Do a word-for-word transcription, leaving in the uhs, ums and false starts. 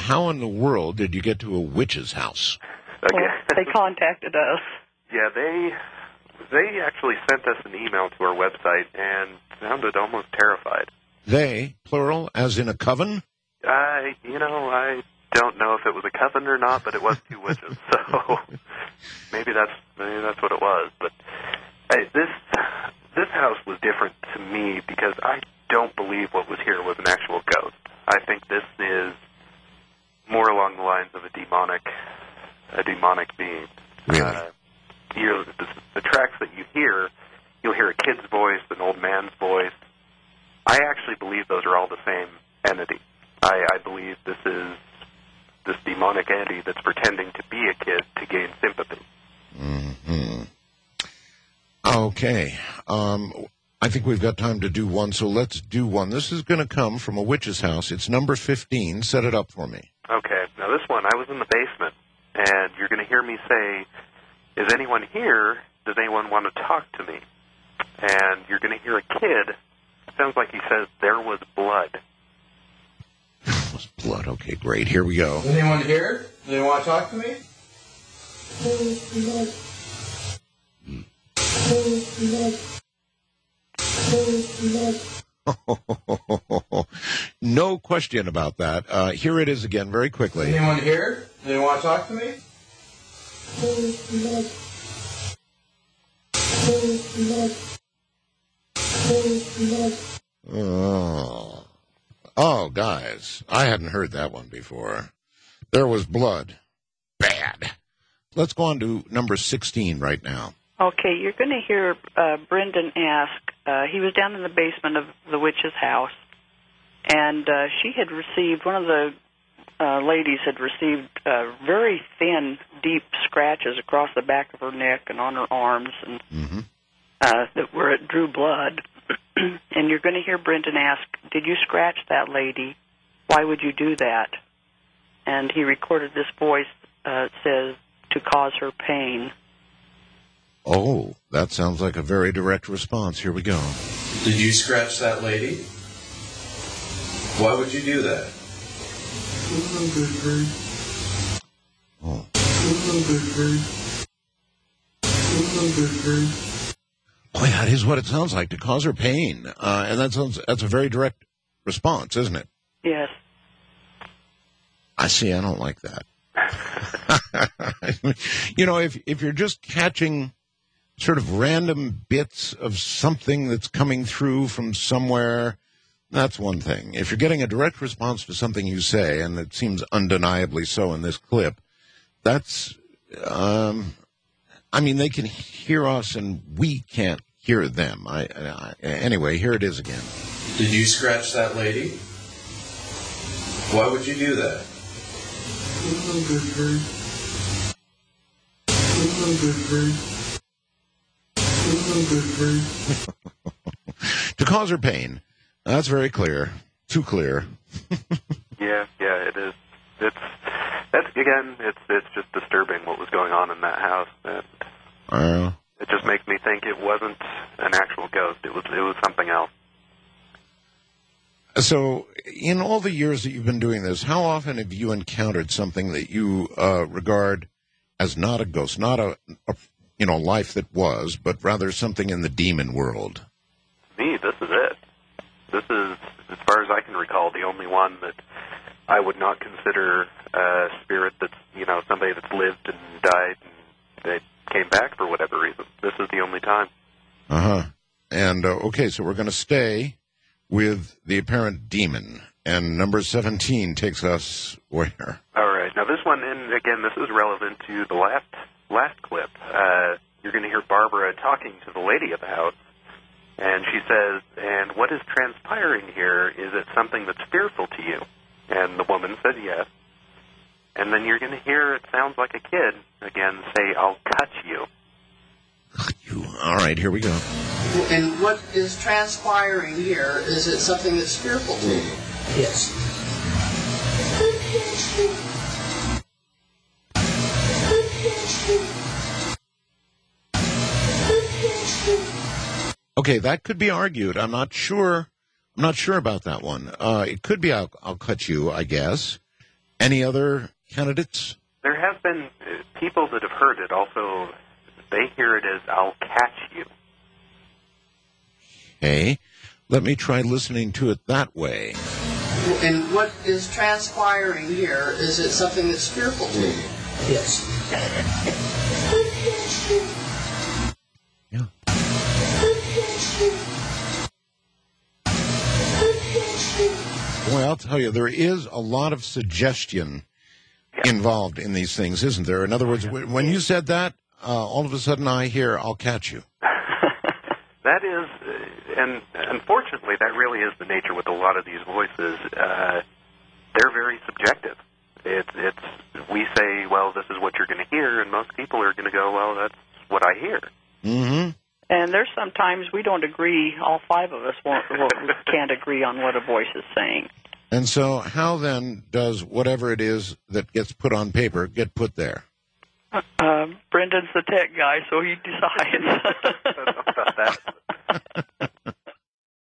how in the world did you get to a witch's house? Okay. Well, they contacted us. Yeah, they they actually sent us an email to our website and sounded almost terrified. They, plural, as in a coven? I, you know, I don't know if it was a coven or not, but it was two witches. So maybe that's maybe that's what it was. But hey, this this house was different to me because I don't believe what was here was an actual ghost. I think this is more along the lines of a demonic a demonic being. Really? Uh, you the, the tracks that you hear, you'll hear a kid's voice, an old man's voice. I actually believe those are all the same entity. I, I believe this is this demonic entity that's pretending to be a kid to gain sympathy. Mm-hmm. Okay. Um, I think we've got time to do one, so let's do one. This is going to come from a witch's house. It's number fifteen. Set it up for me. Okay. Now, this one, I was in the basement, and you're going to hear me say, is anyone here? Does anyone want to talk to me? And you're going to hear a kid. Sounds like he says, there was blood. There was blood. Okay, great. Here we go. Anyone here? Do they want to talk to me? No question about that. Uh, here it is again, very quickly. Anyone here? Do they want to talk to me? Oh. oh, guys, I hadn't heard that one before. There was blood. Bad. Let's go on to number sixteen right now. Okay, you're going to hear uh, Brendan ask. Uh, he was down in the basement of the witch's house, and uh, she had received, one of the uh, ladies had received uh, very thin, deep scratches across the back of her neck and on her arms, and Mm-hmm. uh, that where it drew blood. And you're going to hear Brendan ask, did you scratch that lady? Why would you do that? And he recorded this voice, uh, says, to cause her pain. Oh, that sounds like a very direct response. Here we go. Did you scratch that lady? Why would you do that? Oh. Boy, that is what it sounds like, to cause her pain. Uh, and that sounds, that's a very direct response, isn't it? Yes. I see, I don't like that. You know, if if you're just catching sort of random bits of something that's coming through from somewhere, that's one thing. If you're getting a direct response to something you say, and it seems undeniably so in this clip, that's, um, I mean, they can hear us and we can't hear them. I, I, anyway, here it is again. Did you scratch that lady? Why would you do that? To cause her pain. That's very clear. Too clear. Yeah, yeah, it is. It's that's again, it's it's just disturbing what was going on in that house, and Uh, it just makes me think it wasn't an actual ghost. It was it was something else. so, in all the years that you've been doing this, how often have you encountered something that you uh, regard as not a ghost, not a, a you know life that was, but rather something in the demon world? Me, this is it. This is, as far as I can recall, the only one that I would not consider a spirit that's, you know, somebody that's lived and died and they came back for whatever reason. This is the only time. Uh-huh. And, uh, okay, so we're going to stay with the apparent demon. And number seventeen takes us where? All right. Now, this one, and again, this is relevant to the last, last clip. Uh, you're going to hear Barbara talking to the lady of the house. And she says, and what is transpiring here, is it something that's fearful to you? And the woman said yes. And then you're going to hear, it sounds like a kid, again, say, I'll cut you. You. All right, here we go. And what is transpiring here, is it something that's fearful to you? Yes. Okay, that could be argued. I'm not sure. I'm not sure about that one. Uh, it could be I'll, I'll cut you, I guess. Any other candidates? There have been uh, people that have heard it. Also, they hear it as "I'll catch you." Okay. Let me try listening to it that way. And what is transpiring here, is it something that's fearful to you? Yes. Yeah. Boy, I'll tell you, there is a lot of suggestion involved in these things, isn't there? In other words, when you said that, uh, all of a sudden I hear, "I'll catch you." That is, uh, and unfortunately, that really is the nature with a lot of these voices. Uh, they're very subjective. It's, it's, we say, well, this is what you're going to hear, and most people are going to go, well, that's what I hear. Mm-hmm. And there's sometimes we don't agree, all five of us won't, won't, can't agree on what a voice is saying. And so how then does whatever it is that gets put on paper get put there? Uh, Brendan's the tech guy, so he decides.